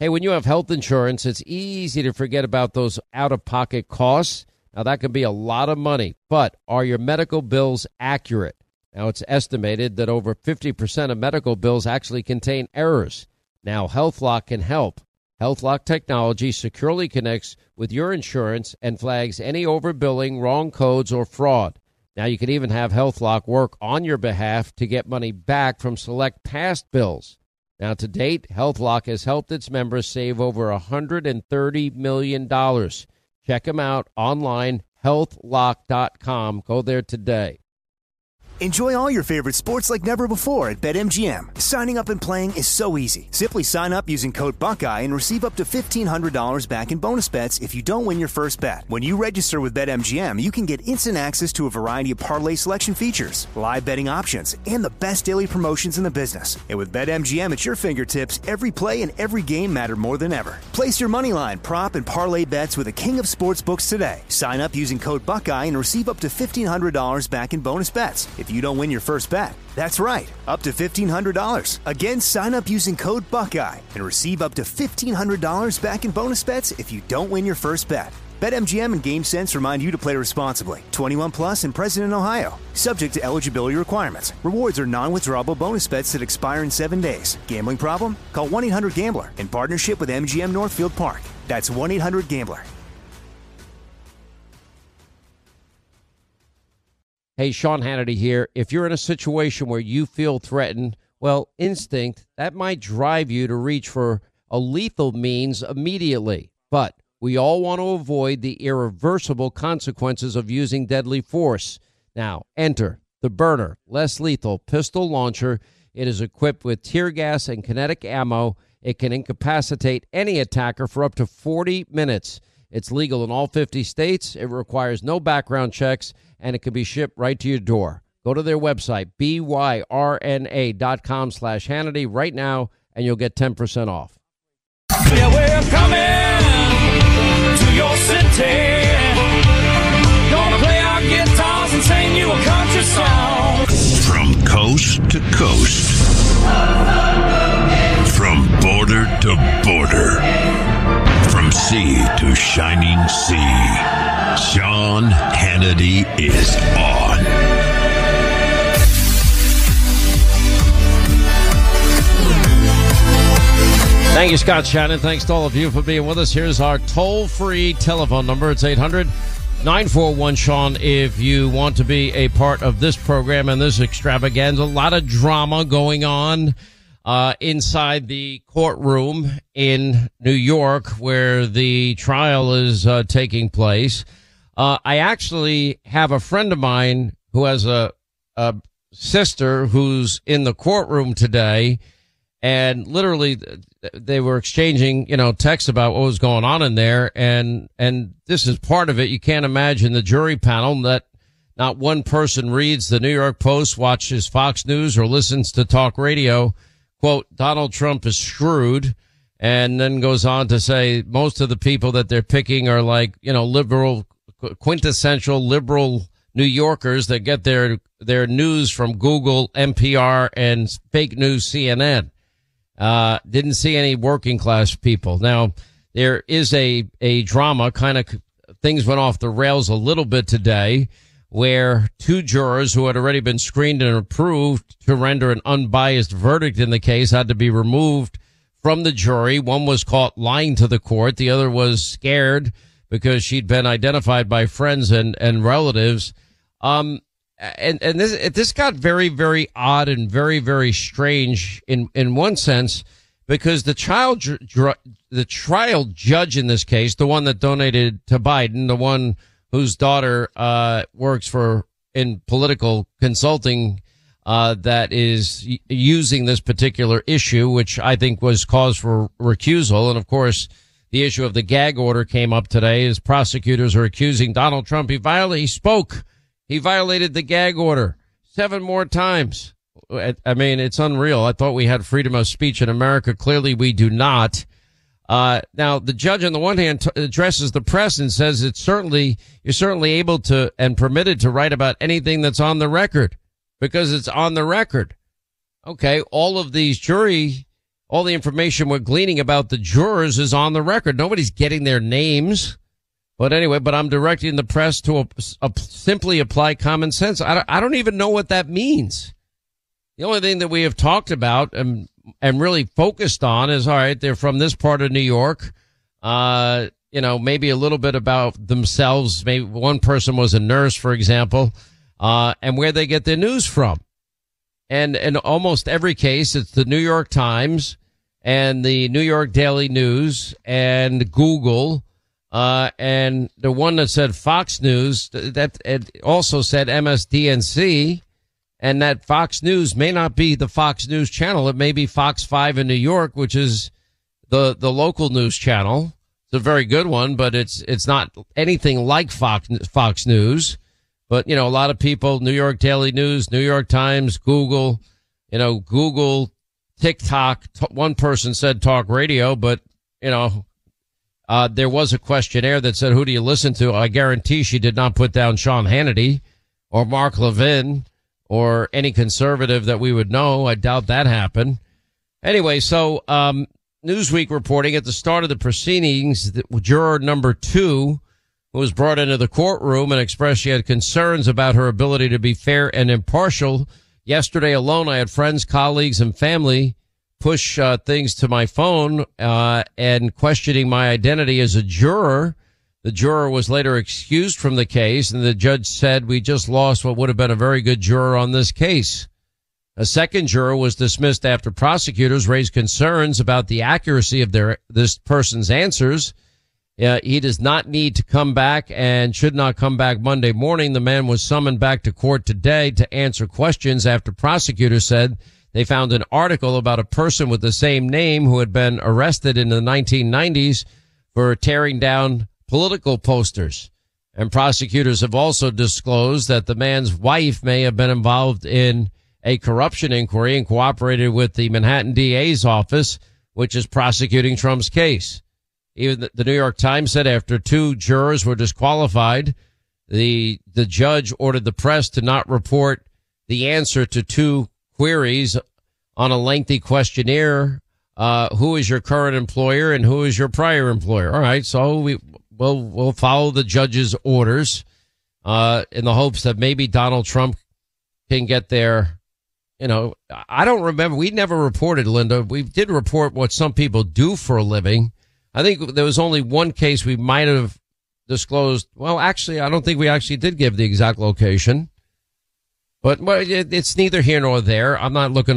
Hey, when you have health insurance, it's easy to forget about those out-of-pocket costs. Now, that can be a lot of money, but are your medical bills accurate? Now, it's estimated that over 50% of medical bills actually contain errors. Now, HealthLock can help. HealthLock technology securely connects with your insurance and flags any overbilling, wrong codes, or fraud. Now, you can even have HealthLock work on your behalf to get money back from select past bills. Now, to date, HealthLock has helped its members save over $130 million. Check them out online, healthlock.com. Go there today. Enjoy all your favorite sports like never before at BetMGM. Signing up and playing is so easy. Simply sign up using code Buckeye and receive up to $1,500 back in bonus bets if you don't win your first bet. When you register with BetMGM, you can get instant access to a variety of parlay selection features, live betting options, and the best daily promotions in the business. And with BetMGM at your fingertips, every play and every game matter more than ever. Place your moneyline, prop, and parlay bets with the king of sportsbooks today. Sign up using code Buckeye and receive up to $1,500 back in bonus bets if you don't win your first bet. That's right, up to $1,500. Again, sign up using code Buckeye and receive up to $1,500 back in bonus bets if you don't win your first bet. BetMGM and GameSense remind you to play responsibly. 21 plus and present in Ohio. Subject to eligibility requirements. Rewards are non-withdrawable bonus bets that expire in 7 days. Gambling problem? Call 1-800-GAMBLER in partnership with MGM Northfield Park. That's 1-800-GAMBLER. Hey, Sean Hannity here. If you're in a situation where you feel threatened, well, instinct, that might drive you to reach for a lethal means immediately. But we all want to avoid the irreversible consequences of using deadly force. Now, enter the Byrna less lethal pistol launcher. It is equipped with tear gas and kinetic ammo. It can incapacitate any attacker for up to 40 minutes. It's legal in all 50 states. It requires no background checks, and it can be shipped right to your door. Go to their website, byrna.com/Hannity right now, and you'll get 10% off. Yeah, we're coming to your city. Gonna play our guitars and sing you a country song. From coast to coast. From border to border. From sea to shining sea. Sean Hannity is on. Thank you, Scott Shannon. Thanks to all of you for being with us. Here's our toll-free telephone number. It's 800-941-SEAN if you want to be a part of this program and this extravaganza. A lot of drama going on inside the courtroom in New York where the trial is taking place. I actually have a friend of mine who has a sister who's in the courtroom today, and literally they were exchanging, texts about what was going on in there. And this is part of it. You can't imagine the jury panel that not one person reads the New York Post, watches Fox News, or listens to talk radio. Quote, Donald Trump is screwed, and then goes on to say most of the people that they're picking are like, liberal, quintessential liberal New Yorkers that get their news from Google, NPR, and fake news CNN. Didn't see any working class people. Now, there is a drama, kind of things went off the rails a little bit today, where two jurors who had already been screened and approved to render an unbiased verdict in the case had to be removed from the jury. One was caught lying to the court. The other was scared because she'd been identified by friends and relatives. And this got very, very odd and very, very strange in one sense, because the trial judge in this case, the one that donated to Biden, the one whose daughter works in political consulting, that is using this particular issue, which I think was cause for recusal. And of course, the issue of the gag order came up today as prosecutors are accusing Donald Trump. He violated the gag order 7 more times. I mean, it's unreal. I thought we had freedom of speech in America. Clearly we do not. Now, the judge on the one hand addresses the press and says you're certainly able to and permitted to write about anything that's on the record because it's on the record. Okay, all of these jury all the information we're gleaning about the jurors is on the record. Nobody's getting their names. But anyway, I'm directing the press to simply apply common sense. I don't even know what that means. The only thing that we have talked about and really focused on is, all right, they're from this part of New York. Maybe a little bit about themselves. Maybe one person was a nurse, for example, and where they get their news from. And in almost every case, it's the New York Times and the New York Daily News and Google. And the one that said Fox News, that it also said MSDNC, and that Fox News may not be the Fox News channel. It may be Fox 5 in New York, which is the local news channel. It's a very good one, but it's not anything like Fox News. But, a lot of people, New York Daily News, New York Times, Google, Google, TikTok. One person said talk radio, but, there was a questionnaire that said, who do you listen to? I guarantee she did not put down Sean Hannity or Mark Levin or any conservative that we would know. I doubt that happened. Anyway, so Newsweek reporting at the start of the proceedings, juror number 2 was brought into the courtroom and expressed she had concerns about her ability to be fair and impartial. Yesterday alone, I had friends, colleagues, and family push things to my phone and questioning my identity as a juror. The juror was later excused from the case, and the judge said, we just lost what would have been a very good juror on this case. A second juror was dismissed after prosecutors raised concerns about the accuracy of this person's answers. He does not need to come back and should not come back Monday morning. The man was summoned back to court today to answer questions after prosecutors said they found an article about a person with the same name who had been arrested in the 1990s for tearing down political posters. And prosecutors have also disclosed that the man's wife may have been involved in a corruption inquiry and cooperated with the Manhattan DA's office, which is prosecuting Trump's case. Even the New York Times said after 2 jurors were disqualified, the judge ordered the press to not report the answer to 2 queries on a lengthy questionnaire. Who is your current employer and who is your prior employer? All right. So we'll follow the judge's orders, in the hopes that maybe Donald Trump can get there. I don't remember. We never reported, Linda. We did report what some people do for a living. I think there was only one case we might have disclosed. Well, actually, I don't think we actually did give the exact location. But it's neither here nor there. I'm not looking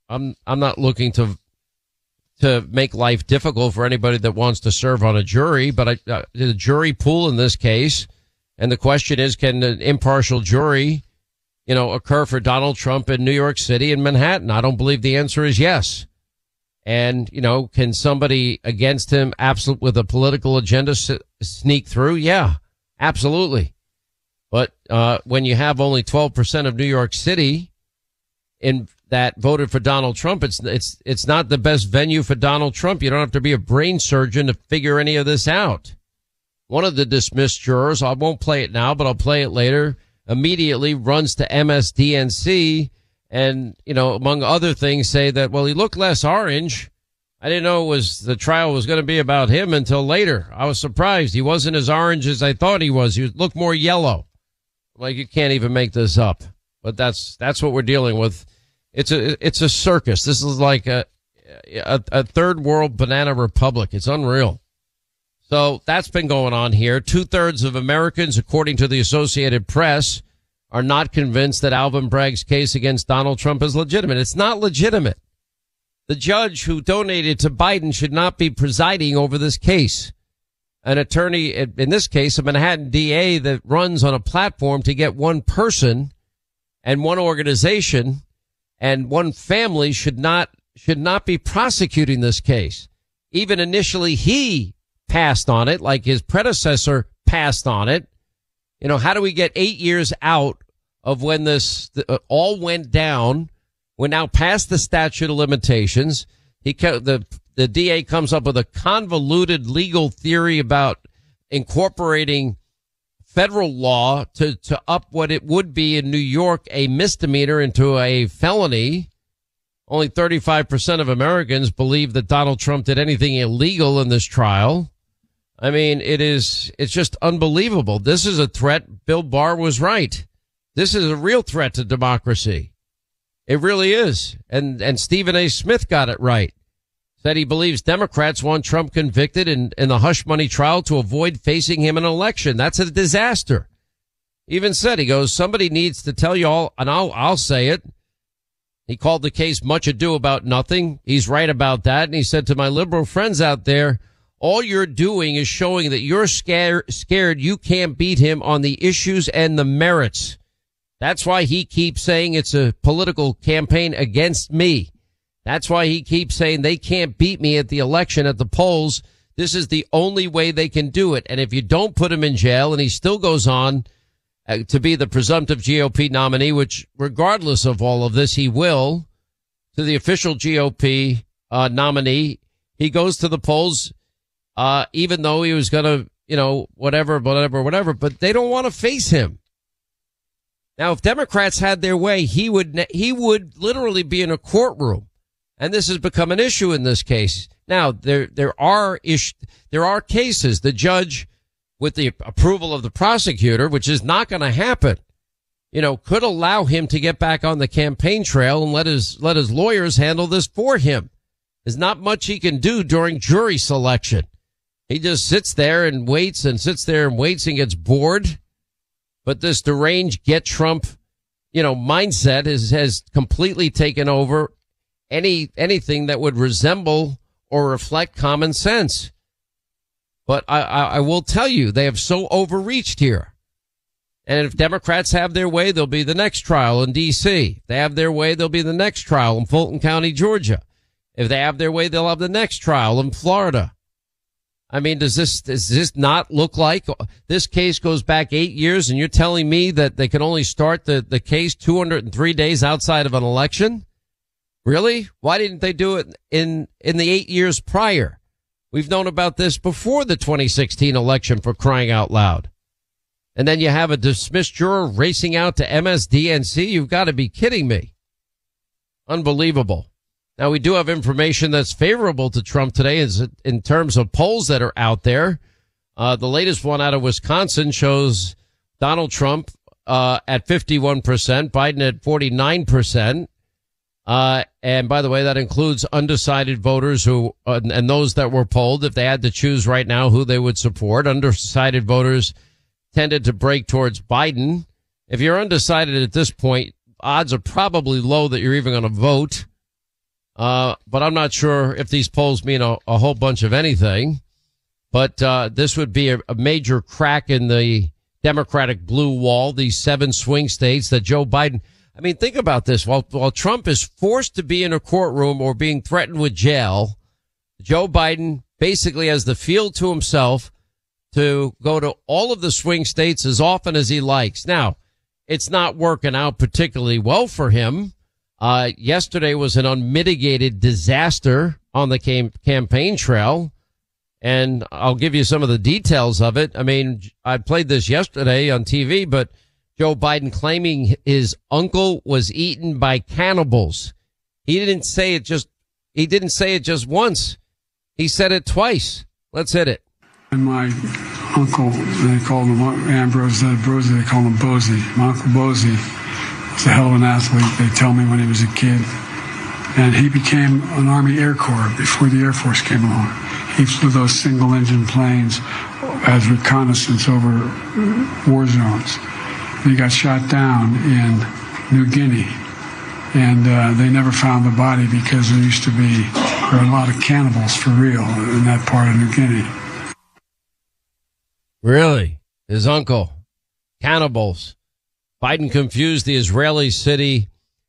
to make life difficult for anybody that wants to serve on a jury. But the jury pool in this case, and the question is, can an impartial jury, occur for Donald Trump in New York City and Manhattan? I don't believe the answer is yes. And can somebody against him, with a political agenda, sneak through? Yeah, absolutely. But when you have only 12% of New York City that voted for Donald Trump, it's not the best venue for Donald Trump. You don't have to be a brain surgeon to figure any of this out. One of the dismissed jurors, I won't play it now, but I'll play it later, immediately runs to MSDNC and, among other things, say that, well, he looked less orange. I didn't know the trial was going to be about him until later. I was surprised. He wasn't as orange as I thought he was. He looked more yellow. Like, you can't even make this up. But that's what we're dealing with. It's a circus. This is like a third world banana republic. It's unreal. So that's been going on here. 2/3 of Americans, according to the Associated Press, are not convinced that Alvin Bragg's case against Donald Trump is legitimate. It's not legitimate. The judge who donated to Biden should not be presiding over this case. An attorney, in this case, a Manhattan DA that runs on a platform to get one person and one organization and one family should not be prosecuting this case. Even initially he passed on it, like his predecessor passed on it. How do we get 8 years out of when this all went down? We're now past the statute of limitations. The DA comes up with a convoluted legal theory about incorporating federal law to up what it would be in New York, a misdemeanor, into a felony. Only 35% of Americans believe that Donald Trump did anything illegal in this trial. I mean, it's just unbelievable. This is a threat. Bill Barr was right. This is a real threat to democracy. It really is. And Stephen A. Smith got it right. Said he believes Democrats want Trump convicted in the hush money trial to avoid facing him in an election. That's a disaster. Even said, he goes, somebody needs to tell you all, and I'll say it. He called the case much ado about nothing. He's right about that. And he said to my liberal friends out there, all you're doing is showing that you're scared you can't beat him on the issues and the merits. That's why he keeps saying it's a political campaign against me. That's why he keeps saying they can't beat me at the election at the polls. This is the only way they can do it. And if you don't put him in jail, and he still goes on to be the presumptive GOP nominee, which regardless of all of this, he will, to the official GOP nominee, he goes to the polls, even though he was going to, whatever, but they don't want to face him. Now, if Democrats had their way, he would literally be in a courtroom. And this has become an issue in this case. Now, there are cases. The judge, with the approval of the prosecutor, which is not going to happen, could allow him to get back on the campaign trail and let his lawyers handle this for him. There's not much he can do during jury selection. He just sits there and waits and gets bored. But this deranged get Trump, mindset has completely taken over anything that would resemble or reflect common sense. But I will tell you, they have so overreached here. And if Democrats have their way, there'll be the next trial in D.C. If they have their way, there'll be the next trial in Fulton County, Georgia. If they have their way, they'll have the next trial in Florida. I mean, does this not look like this case goes back 8 years, and you're telling me that they can only start the case 203 days outside of an election? Really? Why didn't they do it in the 8 years prior? We've known about this before the 2016 election, for crying out loud. And then you have a dismissed juror racing out to MSDNC. You've got to be kidding me. Unbelievable. Now, we do have information that's favorable to Trump today in terms of polls that are out there. The latest one out of Wisconsin shows Donald Trump at 51%, Biden at 49%. And by the way, that includes undecided voters who and those that were polled. If they had to choose right now who they would support, undecided voters tended to break towards Biden. If you're undecided at this point, odds are probably low that you're even going to vote. But I'm not sure if these polls mean a whole bunch of anything. But this would be a major crack in the Democratic blue wall, these 7 swing states that Joe Biden. I mean, think about this. While Trump is forced to be in a courtroom or being threatened with jail, Joe Biden basically has the field to himself to go to all of the swing states as often as he likes. Now, it's not working out particularly well for him. Yesterday was an unmitigated disaster on the campaign trail, and I'll give you some of the details of it. I mean, I played this yesterday on TV, but Joe Biden claiming his uncle was eaten by cannibals. He didn't say it just once. He said it twice. Let's hit it. And my uncle, they called him Ambrose, they called him Bozy. My Uncle Bozy was a hell of an athlete, they tell me, when he was a kid. And he became an Army Air Corps before the Air Force came along. He flew those single-engine planes as reconnaissance over war zones. He got shot down in New Guinea, and they never found the body because there were a lot of cannibals for real in that part of New Guinea. Really? His uncle. Cannibals. Biden confused the Israeli city,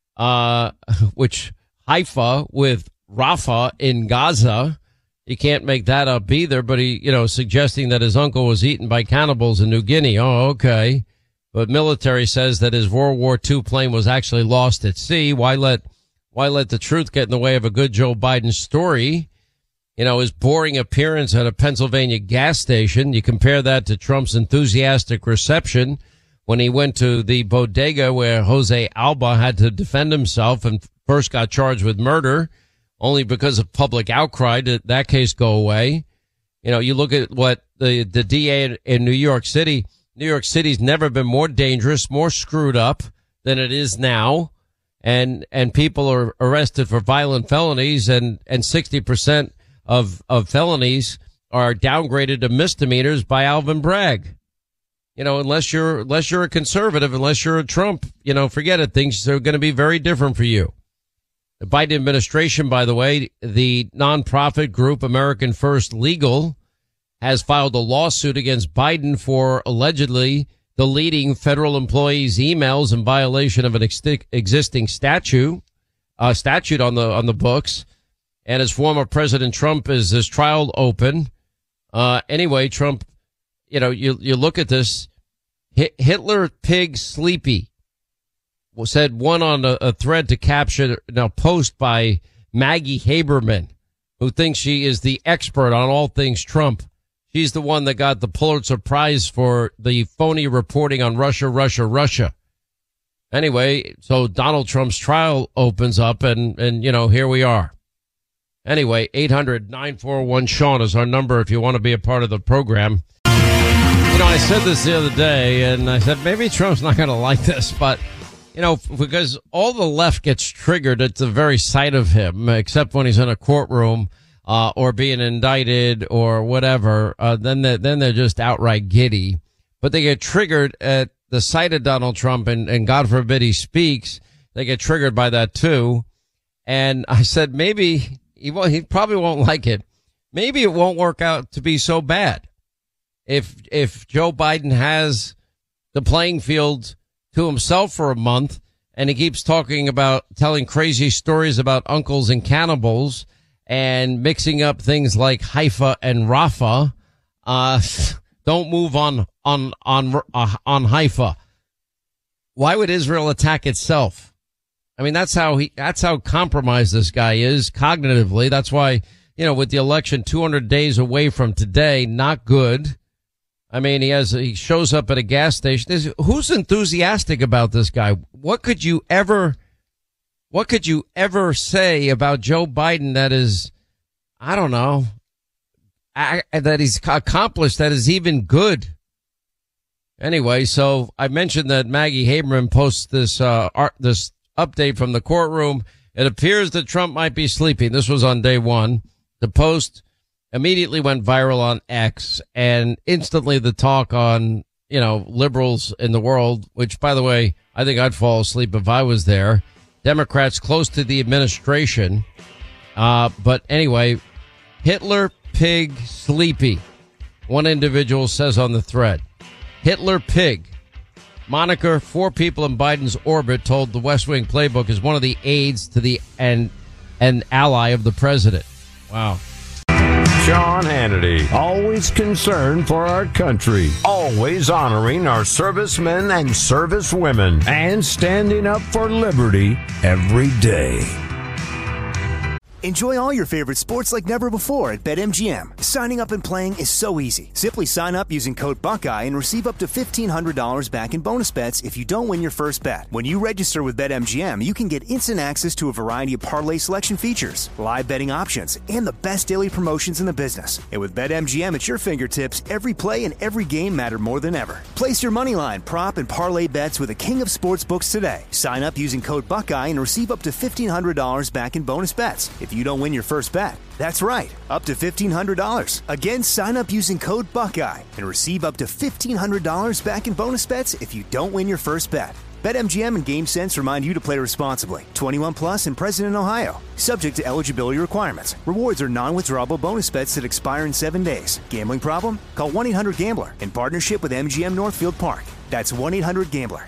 Haifa, with Rafah in Gaza. You can't make that up either, but he, suggesting that his uncle was eaten by cannibals in New Guinea. Oh, okay. But military says that his World War II plane was actually lost at sea. Why let the truth get in the way of a good Joe Biden story? His boring appearance at a Pennsylvania gas station. You compare that to Trump's enthusiastic reception when he went to the bodega where Jose Alba had to defend himself and first got charged with murder. Only because of public outcry did that case go away. You know, you look at what the DA in New York City. New York City's never been more dangerous, more screwed up than it is now. And people are arrested for violent felonies, and 60% of felonies are downgraded to misdemeanors by Alvin Bragg. You know, unless you're a conservative, unless you're a Trump, you know, forget it. Things are going to be very different for you. The Biden administration, by the way, the nonprofit group American First Legal has filed a lawsuit against Biden for allegedly deleting federal employees' emails in violation of an existing statute on the books. And as former President Trump is his trial open. Anyway, Trump, you know, you look at this. Hitler Pig Sleepy said one on a thread to caption a post by Maggie Haberman, who thinks she is the expert on all things Trump. She's the one that got the Pulitzer Prize for the phony reporting on Russia. Anyway, so Donald Trump's trial opens up and you know, here we are. Anyway, 800-941-SEAN is our number if you want to be a part of the program. You know, I said this the other day, and I said maybe Trump's not going to like this, but, you know, because all the left gets triggered at the very sight of him, except when he's in a courtroom or being indicted or whatever, then they're just outright giddy. But they get triggered at the sight of Donald Trump, and God forbid he speaks. They get triggered by that, too. And I said maybe he probably won't like it. Maybe it won't work out to be so bad. If Joe Biden has the playing field to himself for a month and he keeps talking about telling crazy stories about uncles and cannibals and mixing up things like Haifa and Rafah, don't move on Haifa. Why would Israel attack itself? I mean, that's how compromised this guy is cognitively. That's why, you know, with the election 200 days away from today, not good. I mean, he shows up at a gas station. Who's enthusiastic about this guy? What could you ever say about Joe Biden that is, I don't know, that he's accomplished that is even good? Anyway, so I mentioned that Maggie Haberman posts this update from the courtroom. It appears that Trump might be sleeping. This was on day one. The post immediately went viral on X, and instantly the talk on, you know, liberals in the world, which, by the way, I think I'd fall asleep if I was there. Democrats close to the administration. But anyway, Hitler Pig Sleepy. One individual says on the thread, Hitler Pig. Moniker 4 people in Biden's orbit told the West Wing Playbook is one of the aides to the and ally of the president. Wow. Sean Hannity, always concerned for our country, always honoring our servicemen and servicewomen, and standing up for liberty every day. Enjoy all your favorite sports like never before at BetMGM. Signing up and playing is so easy. Simply sign up using code Buckeye and receive up to $1,500 back in bonus bets if you don't win your first bet. When you register with BetMGM, you can get instant access to a variety of parlay selection features, live betting options, and the best daily promotions in the business. And with BetMGM at your fingertips, every play and every game matter more than ever. Place your moneyline, prop, and parlay bets with the king of sportsbooks today. Sign up using code Buckeye and receive up to $1,500 back in bonus bets if you don't win your first bet. That's right, up to $1,500. Again, sign up using code Buckeye and receive up to $1,500 back in bonus bets if you don't win your first bet. BetMGM and GameSense remind you to play responsibly. 21 plus and present in Ohio. Subject to eligibility requirements. Rewards are non-withdrawable bonus bets that expire in 7 days. Gambling problem? Call 1-800-GAMBLER in partnership with MGM Northfield Park. That's 1-800-GAMBLER.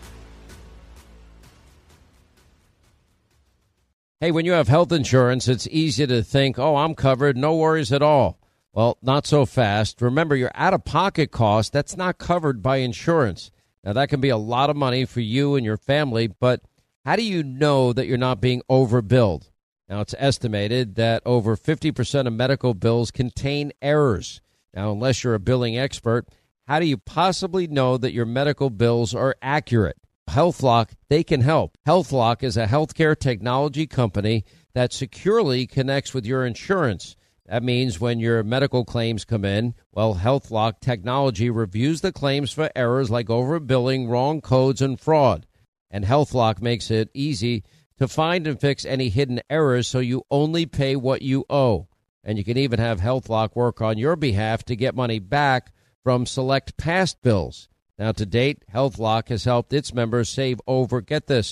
Hey, when you have health insurance, it's easy to think, oh, I'm covered, no worries at all. Well, not so fast. Remember, your out-of-pocket cost, that's not covered by insurance. Now, that can be a lot of money for you and your family, but how do you know that you're not being overbilled? Now, it's estimated that over 50% of medical bills contain errors. Now, unless you're a billing expert, how do you possibly know that your medical bills are accurate? HealthLock, they can help. HealthLock is a healthcare technology company that securely connects with your insurance. That means when your medical claims come in, well, HealthLock technology reviews the claims for errors like overbilling, wrong codes, and fraud. And HealthLock makes it easy to find and fix any hidden errors so you only pay what you owe. And you can even have HealthLock work on your behalf to get money back from select past bills. Now, to date, HealthLock has helped its members save over, get this,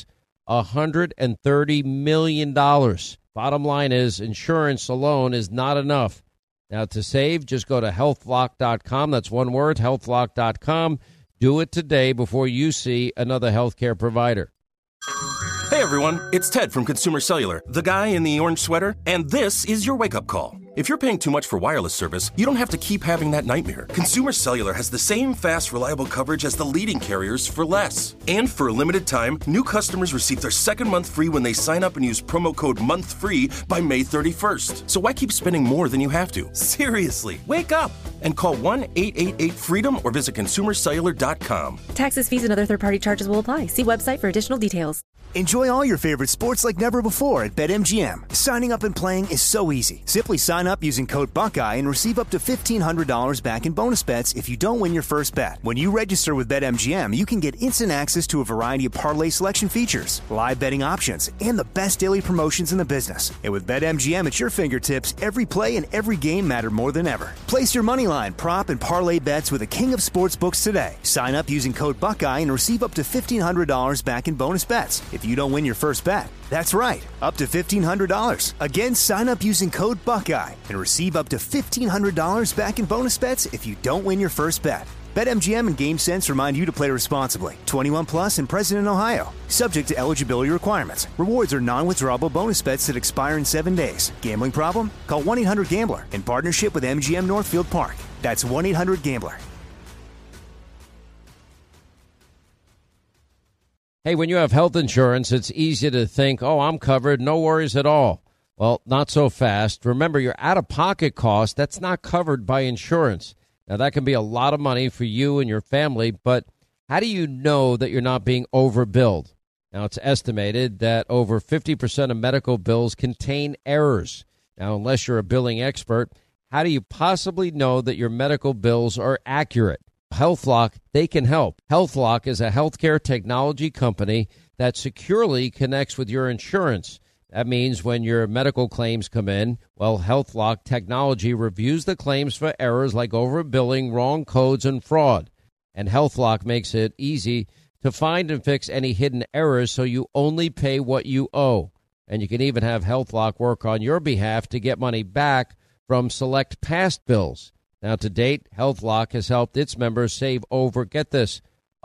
$130 million. Bottom line is, insurance alone is not enough. Now, to save, just go to healthlock.com. That's one word, healthlock.com. Do it today before you see another healthcare provider. Hey everyone, it's Ted from Consumer Cellular, the guy in the orange sweater, and this is your wake-up call. If you're paying too much for wireless service, you don't have to keep having that nightmare. Consumer Cellular has the same fast, reliable coverage as the leading carriers for less. And for a limited time, new customers receive their second month free when they sign up and use promo code MONTHFREE by May 31st. So why keep spending more than you have to? Seriously, wake up and call 1-888-FREEDOM or visit consumercellular.com. Taxes, fees, and other third-party charges will apply. See website for additional details. Enjoy all your favorite sports like never before at BetMGM. Signing up and playing is so easy. Simply sign up using code Buckeye and receive up to $1,500 back in bonus bets if you don't win your first bet. When you register with BetMGM, you can get instant access to a variety of parlay selection features, live betting options, and the best daily promotions in the business. And with BetMGM at your fingertips, every play and every game matter more than ever. Place your moneyline, prop, and parlay bets with the king of sportsbooks today. Sign up using code Buckeye and receive up to $1,500 back in bonus bets if you don't win your first bet. That's right, up to $1,500. Again, sign up using code Buckeye and receive up to $1,500 back in bonus bets if you don't win your first bet. BetMGM and GameSense remind you to play responsibly. 21 plus and present in Ohio. Subject to eligibility requirements. Rewards are non-withdrawable bonus bets that expire in 7 days. Gambling problem? Call 1-800-GAMBLER in partnership with MGM Northfield Park. That's 1-800-GAMBLER. Hey, when you have health insurance, it's easy to think, oh, I'm covered, no worries at all. Well, not so fast. Remember, your out-of-pocket cost, that's not covered by insurance. Now, that can be a lot of money for you and your family, but how do you know that you're not being overbilled? Now, it's estimated that over 50% of medical bills contain errors. Now, unless you're a billing expert, how do you possibly know that your medical bills are accurate? HealthLock, they can help. HealthLock is a healthcare technology company that securely connects with your insurance. That means when your medical claims come in, well, HealthLock technology reviews the claims for errors like overbilling, wrong codes, and fraud. And HealthLock makes it easy to find and fix any hidden errors so you only pay what you owe. And you can even have HealthLock work on your behalf to get money back from select past bills. Now, to date, HealthLock has helped its members save over, get this,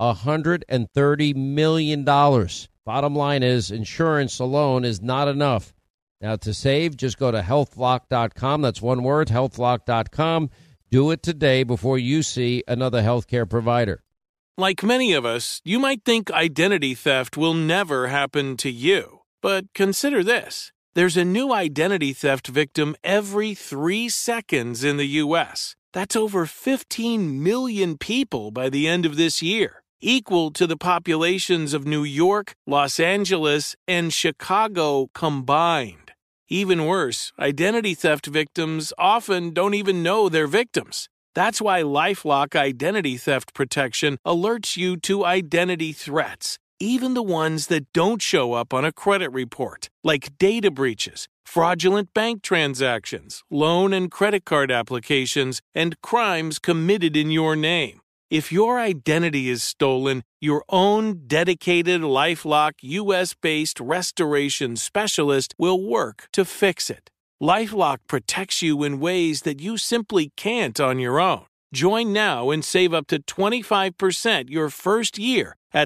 $130 million. Bottom line is, insurance alone is not enough. Now, to save, just go to healthlock.com. That's one word, healthlock.com. Do it today before you see another healthcare provider. Like many of us, you might think identity theft will never happen to you. But consider this. There's a new identity theft victim every 3 seconds in the U.S. That's over 15 million people by the end of this year, equal to the populations of New York, Los Angeles, and Chicago combined. Even worse, identity theft victims often don't even know they're victims. That's why LifeLock Identity Theft Protection alerts you to identity threats, even the ones that don't show up on a credit report, like data breaches, fraudulent bank transactions, loan and credit card applications, and crimes committed in your name. If your identity is stolen, your own dedicated LifeLock U.S.-based restoration specialist will work to fix it. LifeLock protects you in ways that you simply can't on your own. Join now and save up to 25% your first year at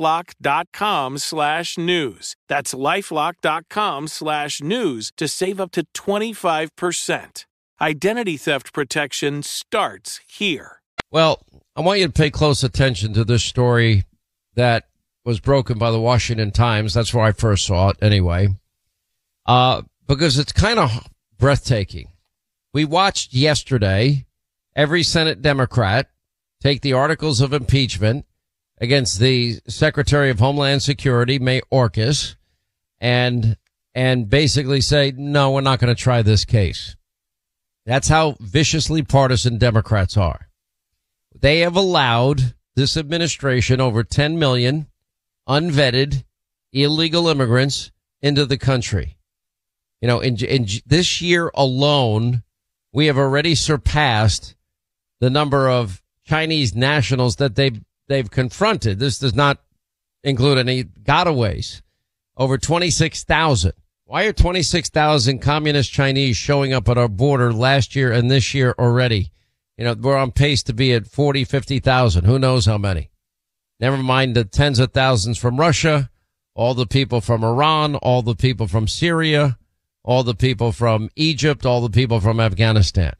LifeLock.com/news. That's LifeLock.com/news to save up to 25%. Identity theft protection starts here. Well, I want you to pay close attention to this story that was broken by the Washington Times. That's where I first saw it anyway, because it's kind of breathtaking. We watched yesterday every Senate Democrat take the articles of impeachment against the Secretary of Homeland Security, Mayorkas, and basically say, no, we're not going to try this case. That's how viciously partisan Democrats are. They have allowed this administration over 10 million unvetted illegal immigrants into the country. You know, in this year alone, we have already surpassed the number of Chinese nationals that they've confronted. This does not include any gotaways. Over 26,000. Why are 26,000 communist Chinese showing up at our border last year and this year already? You know, we're on pace to be at 40, 50,000. Who knows how many? Never mind the tens of thousands from Russia, all the people from Iran, all the people from Syria, all the people from Egypt, all the people from Afghanistan.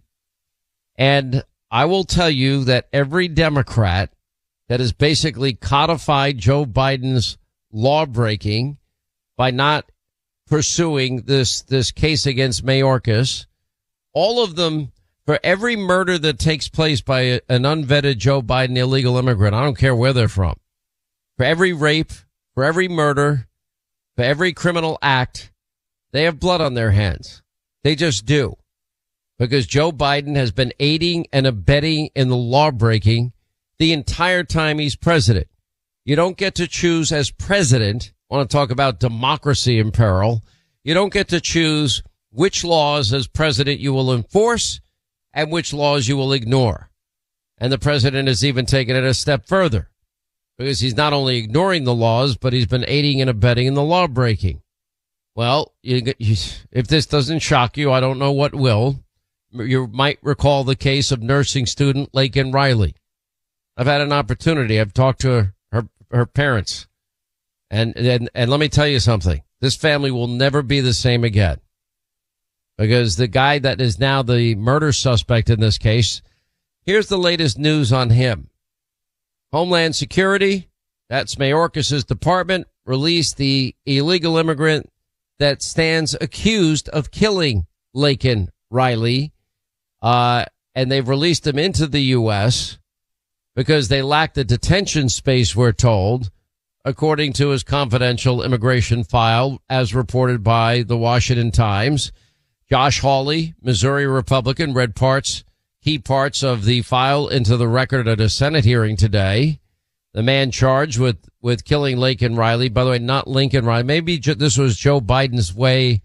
And I will tell you that every Democrat that has basically codified Joe Biden's law breaking by not pursuing this case against Mayorkas, all of them, for every murder that takes place by an unvetted Joe Biden illegal immigrant, I don't care where they're from, for every rape, for every murder, for every criminal act, they have blood on their hands. They just do. Because Joe Biden has been aiding and abetting in the law breaking the entire time he's president. You don't get to choose as president. I want to talk about democracy in peril. You don't get to choose which laws as president you will enforce and which laws you will ignore. And the president has even taken it a step further because he's not only ignoring the laws, but he's been aiding and abetting in the law breaking. Well, if this doesn't shock you, I don't know what will. You might recall the case of nursing student Laken Riley. I've had an opportunity. I've talked to her parents. And let me tell you something. This family will never be the same again. Because the guy that is now the murder suspect in this case, here's the latest news on him. Homeland Security, that's Mayorkas' department, released the illegal immigrant that stands accused of killing Laken Riley. And they've released him into the U.S. because they lack the detention space, we're told, according to his confidential immigration file, as reported by the Washington Times. Josh Hawley, Missouri Republican, read key parts of the file into the record at a Senate hearing today. The man charged with killing Laken Riley, by the way, not Lincoln Riley. Maybe this was Joe Biden's way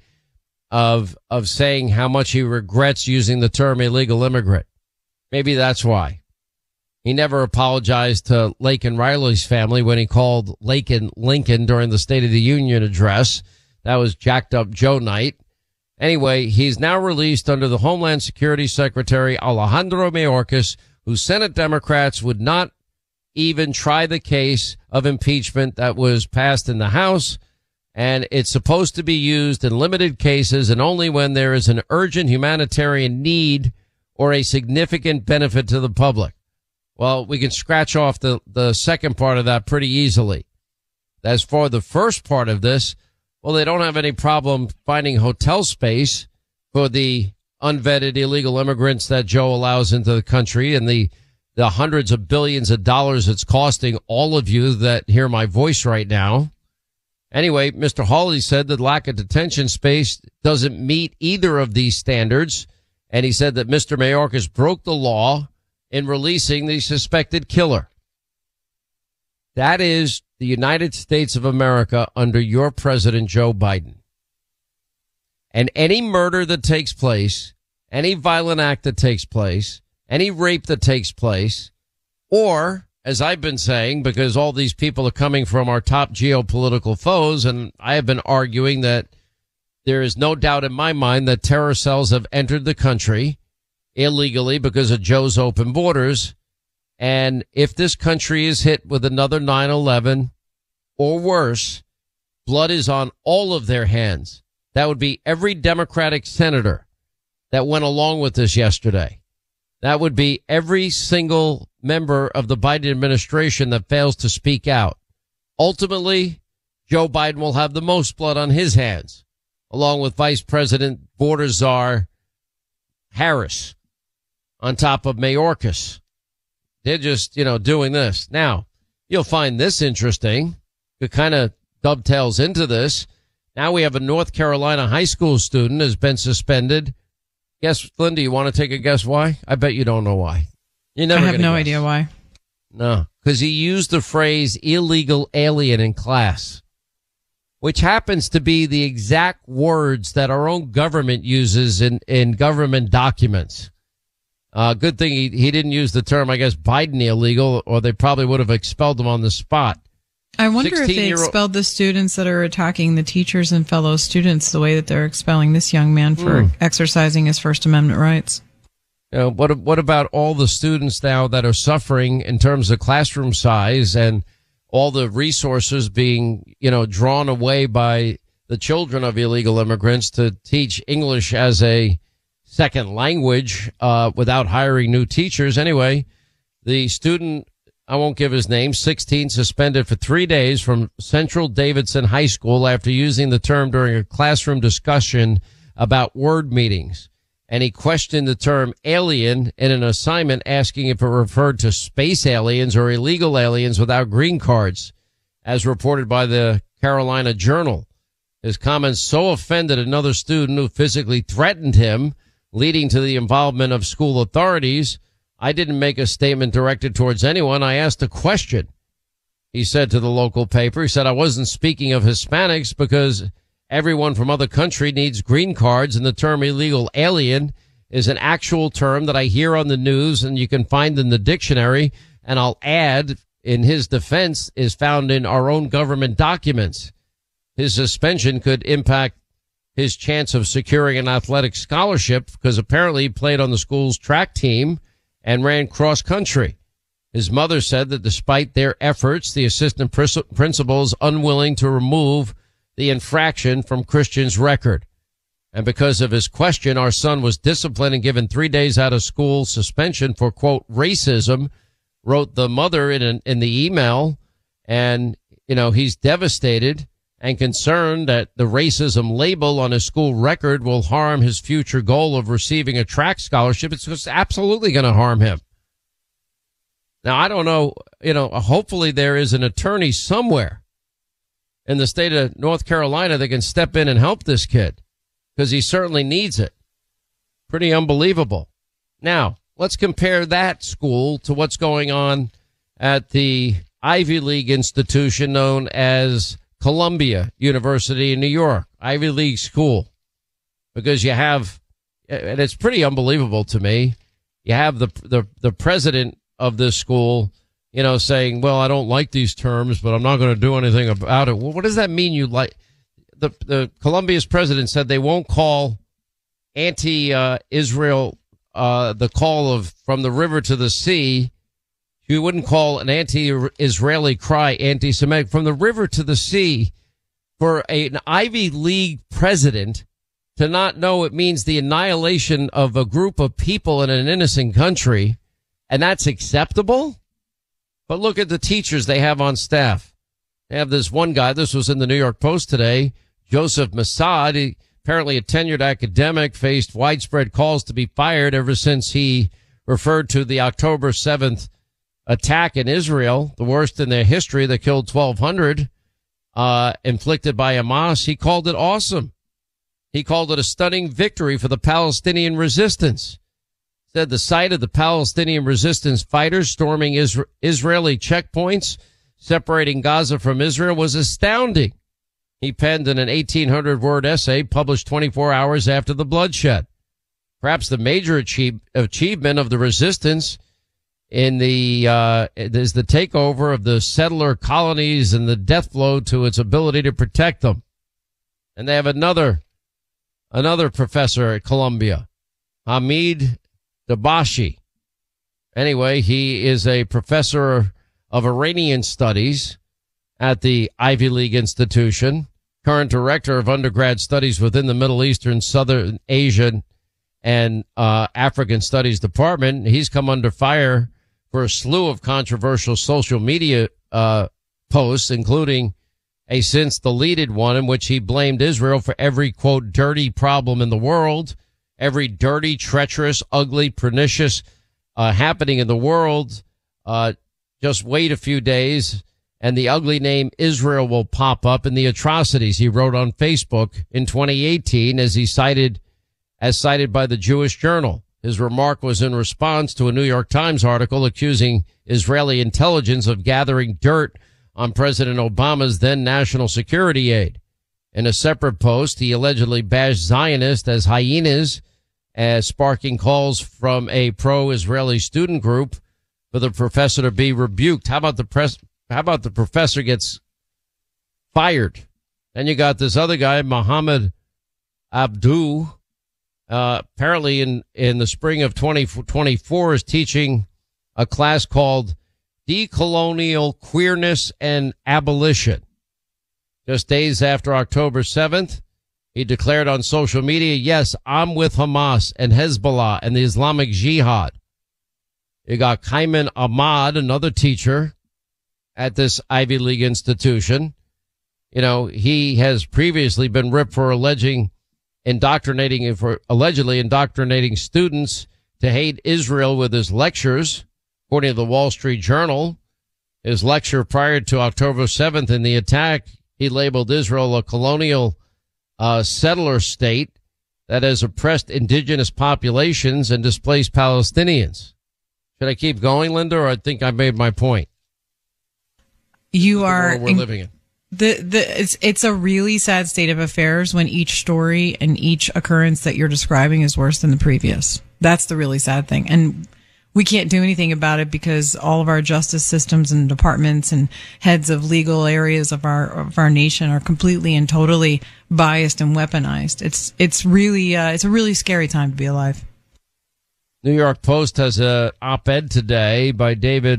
of saying how much he regrets using the term illegal immigrant. Maybe that's why. He never apologized to Laken Riley's family when he called Laken Lincoln during the State of the Union address. That was jacked up Joe night. Anyway, he's now released under the Homeland Security Secretary Alejandro Mayorkas, who Senate Democrats would not even try the case of impeachment that was passed in the House. And it's supposed to be used in limited cases and only when there is an urgent humanitarian need or a significant benefit to the public. Well, we can scratch off the second part of that pretty easily. As for the first part of this, well, they don't have any problem finding hotel space for the unvetted illegal immigrants that Joe allows into the country and the hundreds of billions of dollars it's costing all of you that hear my voice right now. Anyway, Mr. Hawley said that lack of detention space doesn't meet either of these standards. And he said that Mr. Mayorkas broke the law in releasing the suspected killer. That is the United States of America under your president, Joe Biden. And any murder that takes place, any violent act that takes place, any rape that takes place, or, as I've been saying, because all these people are coming from our top geopolitical foes, and I have been arguing that there is no doubt in my mind that terror cells have entered the country illegally because of Joe's open borders. And if this country is hit with another 9/11 or worse, blood is on all of their hands. That would be every Democratic senator that went along with this yesterday. That would be every single member of the Biden administration that fails to speak out. Ultimately, Joe Biden will have the most blood on his hands, along with Vice President Border Czar Harris, on top of Mayorkas. They're just, doing this. Now, You'll find this interesting. It kind of dovetails into this. Now we have a North Carolina high school student has been suspended. Guess, Linda, you want to take a guess why? I bet you don't know why. You never. I have no idea why. No, because he used the phrase illegal alien in class, which happens to be the exact words that our own government uses in government documents. Good thing he didn't use the term, I guess, Biden illegal, or they probably would have expelled him on the spot. I wonder if they expelled the students that are attacking the teachers and fellow students the way that they're expelling this young man for exercising his First Amendment rights. What about all the students now that are suffering in terms of classroom size and all the resources being, drawn away by the children of illegal immigrants to teach English as a second language without hiring new teachers? Anyway, the student, I won't give his name, 16, suspended for 3 days from Central Davidson High School after using the term during a classroom discussion about word meetings. And he questioned the term alien in an assignment, asking if it referred to space aliens or illegal aliens without green cards, as reported by the Carolina Journal. His comments so offended another student who physically threatened him, leading to the involvement of school authorities. I didn't make a statement directed towards anyone. I asked a question, he said to the local paper. He said, I wasn't speaking of Hispanics because everyone from other country needs green cards, and the term illegal alien is an actual term that I hear on the news and you can find in the dictionary. And I'll add, in his defense, is found in our own government documents. His suspension could impact his chance of securing an athletic scholarship because apparently he played on the school's track team and ran cross country. His mother said that despite their efforts, the assistant principal is unwilling to remove the infraction from Christian's record. And because of his question, our son was disciplined and given 3 days out of school suspension for, quote, racism, wrote the mother in the email. And, he's devastated and concerned that the racism label on his school record will harm his future goal of receiving a track scholarship. It's just absolutely going to harm him. Now, I don't know, hopefully there is an attorney somewhere in the state of North Carolina that can step in and help this kid, because he certainly needs it. Pretty unbelievable. Now, let's compare that school to what's going on at the Ivy League institution known as Columbia University in New York, Ivy League school, because you have, and it's pretty unbelievable to me, you have the president of this school, saying, well, I don't like these terms, but I'm not going to do anything about it. Well, what does that mean? You like the Columbia's president said they won't call anti-Israel, the call of from the river to the sea. You wouldn't call an anti-Israeli cry anti-Semitic. From the river to the sea, for an Ivy League president to not know it means the annihilation of a group of people in an innocent country, and that's acceptable? But look at the teachers they have on staff. They have this one guy, this was in the New York Post today, Joseph Massad. He, apparently a tenured academic, faced widespread calls to be fired ever since he referred to the October 7th attack in Israel, the worst in their history that killed 1,200, inflicted by Hamas. He called it awesome. He called it a stunning victory for the Palestinian resistance. Said the sight of the Palestinian resistance fighters storming Israeli checkpoints separating Gaza from Israel was astounding. He penned in an 1,800-word essay published 24 hours after the bloodshed. Perhaps the major achievement of the resistance is the takeover of the settler colonies and the death blow to its ability to protect them. And they have another professor at Columbia, Hamid Dabashi. Anyway, he is a professor of Iranian studies at the Ivy League institution, current director of undergrad studies within the Middle Eastern, Southern Asian, and African Studies Department. He's come under fire for a slew of controversial social media posts, including a since deleted one in which he blamed Israel for every, quote, dirty problem in the world, every dirty, treacherous, ugly, pernicious happening in the world. Just wait a few days and the ugly name Israel will pop up in the atrocities he wrote on Facebook in 2018 as cited by the Jewish Journal. His remark was in response to a New York Times article accusing Israeli intelligence of gathering dirt on President Obama's then national security aide. In a separate post, he allegedly bashed Zionists as hyenas, as sparking calls from a pro-Israeli student group for the professor to be rebuked. How about the professor gets fired? Then you got this other guy, Mohammed Abdu, apparently in the spring of 2024 is teaching a class called Decolonial Queerness and Abolition. Just days after October 7th, he declared on social media, yes, I'm with Hamas and Hezbollah and the Islamic Jihad. You got Kaiman Ahmad, another teacher at this Ivy League institution. You know, he has previously been ripped for allegedly indoctrinating students to hate Israel with his lectures. According to the Wall Street Journal, his lecture prior to October 7th in the attack, he labeled Israel a colonial settler state that has oppressed indigenous populations and displaced Palestinians. Should I keep going, Linda, or I think I made my point? You are. We're living in. It's a really sad state of affairs when each story and each occurrence that you're describing is worse than the previous. That's the really sad thing. And we can't do anything about it because all of our justice systems and departments and heads of legal areas of our nation are completely and totally biased and weaponized. It's really it's a really scary time to be alive. New York Post has a op-ed today by David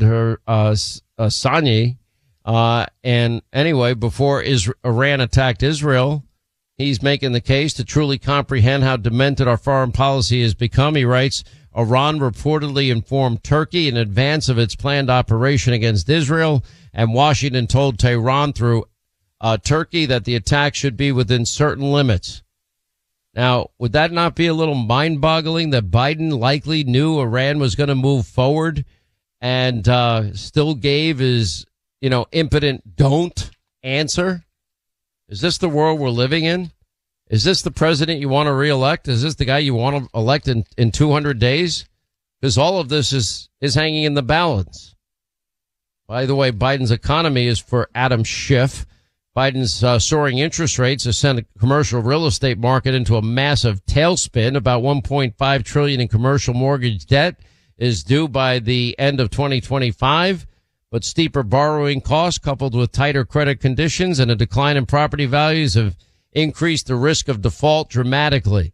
Sanyi. And anyway, before Iran attacked Israel, he's making the case to truly comprehend how demented our foreign policy has become. He writes, Iran reportedly informed Turkey in advance of its planned operation against Israel, and Washington told Tehran through Turkey that the attack should be within certain limits. Now, would that not be a little mind-boggling that Biden likely knew Iran was going to move forward and still gave his impotent don't answer? Is this the world we're living in? Is this the president you want to reelect? Is this the guy you want to elect in 200 days? Because all of this is hanging in the balance. By the way, Biden's economy is for Adam Schiff. Biden's soaring interest rates have sent a commercial real estate market into a massive tailspin. About $1.5 trillion in commercial mortgage debt is due by the end of 2025. But steeper borrowing costs coupled with tighter credit conditions and a decline in property values have increased the risk of default dramatically.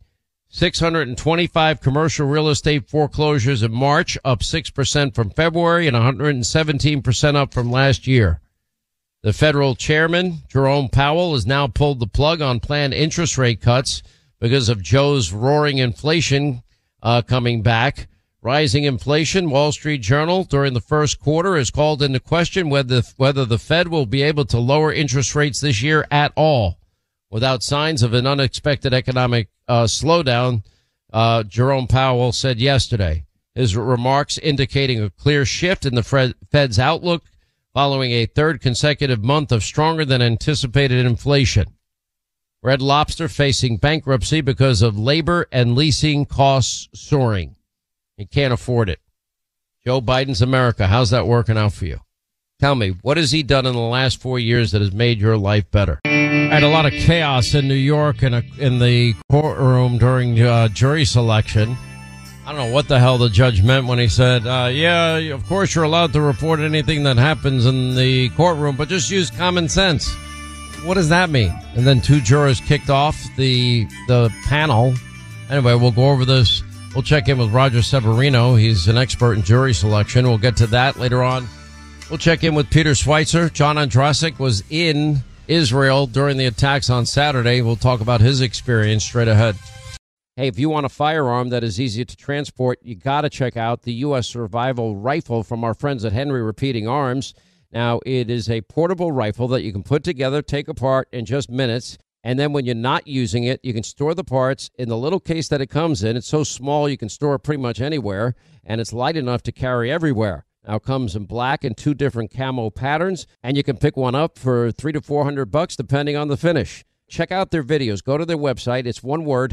625 commercial real estate foreclosures in March, up 6% from February and 117% up from last year. The federal chairman, Jerome Powell, has now pulled the plug on planned interest rate cuts because of Joe's roaring inflation coming back. Rising inflation, Wall Street Journal, during the first quarter has called into question whether the Fed will be able to lower interest rates this year at all. Without signs of an unexpected economic slowdown, Jerome Powell said yesterday. His remarks indicating a clear shift in the Fed's outlook following a third consecutive month of stronger than anticipated inflation. Red Lobster facing bankruptcy because of labor and leasing costs soaring. You can't afford it. Joe Biden's America. How's that working out for you? Tell me, what has he done in the last 4 years that has made your life better? I had a lot of chaos in New York in the courtroom during jury selection. I don't know what the hell the judge meant when he said, yeah, of course you're allowed to report anything that happens in the courtroom, but just use common sense. What does that mean? And then 2 jurors kicked off the panel. Anyway, we'll go over this. We'll check in with Roger Severino. He's an expert in jury selection. We'll get to that later on. We'll check in with Peter Schweitzer. John Ondrasik was in Israel during the attacks on Saturday. We'll talk about his experience straight ahead. Hey, if you want a firearm that is easy to transport, you got to check out the U.S. Survival Rifle from our friends at Henry Repeating Arms. Now, it is a portable rifle that you can put together, take apart in just minutes. And then when you're not using it, you can store the parts in the little case that it comes in. It's so small you can store it pretty much anywhere, and it's light enough to carry everywhere. Now it comes in black and 2 different camo patterns, and you can pick one up for $300 to $400 depending on the finish. Check out their videos. Go to their website. It's one word,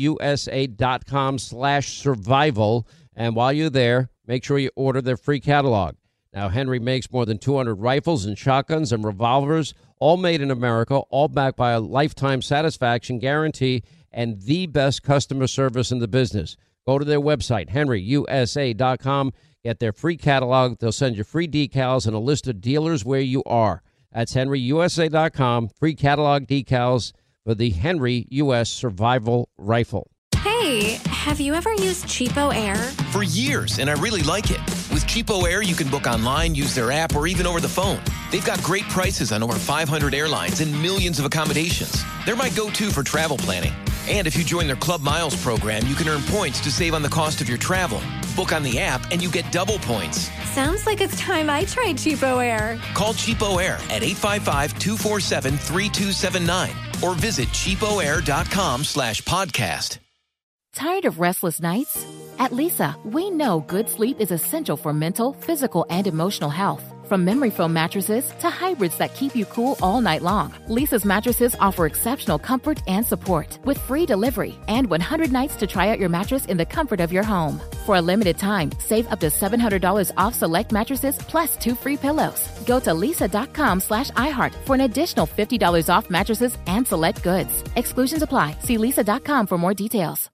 henryusa.com/survival. And while you're there, make sure you order their free catalog. Now, Henry makes more than 200 rifles and shotguns and revolvers, all made in America, all backed by a lifetime satisfaction guarantee and the best customer service in the business. Go to their website, henryusa.com. Get their free catalog. They'll send you free decals and a list of dealers where you are. That's henryusa.com. Free catalog decals for the Henry U.S. Survival Rifle. Hey, have you ever used Cheapo Air? For years, and I really like it. With Cheapo Air, you can book online, use their app, or even over the phone. They've got great prices on over 500 airlines and millions of accommodations. They're my go-to for travel planning. And if you join their Club Miles program, you can earn points to save on the cost of your travel. Book on the app, and you get double points. Sounds like it's time I tried Cheapo Air. Call Cheapo Air at 855-247-3279 or visit cheapoair.com/podcast. Tired of restless nights? At Leesa, we know good sleep is essential for mental, physical, and emotional health. From memory foam mattresses to hybrids that keep you cool all night long, Leesa's mattresses offer exceptional comfort and support with free delivery and 100 nights to try out your mattress in the comfort of your home. For a limited time, save up to $700 off select mattresses plus 2 free pillows. Go to leesa.com/iHeart for an additional $50 off mattresses and select goods. Exclusions apply. See leesa.com for more details.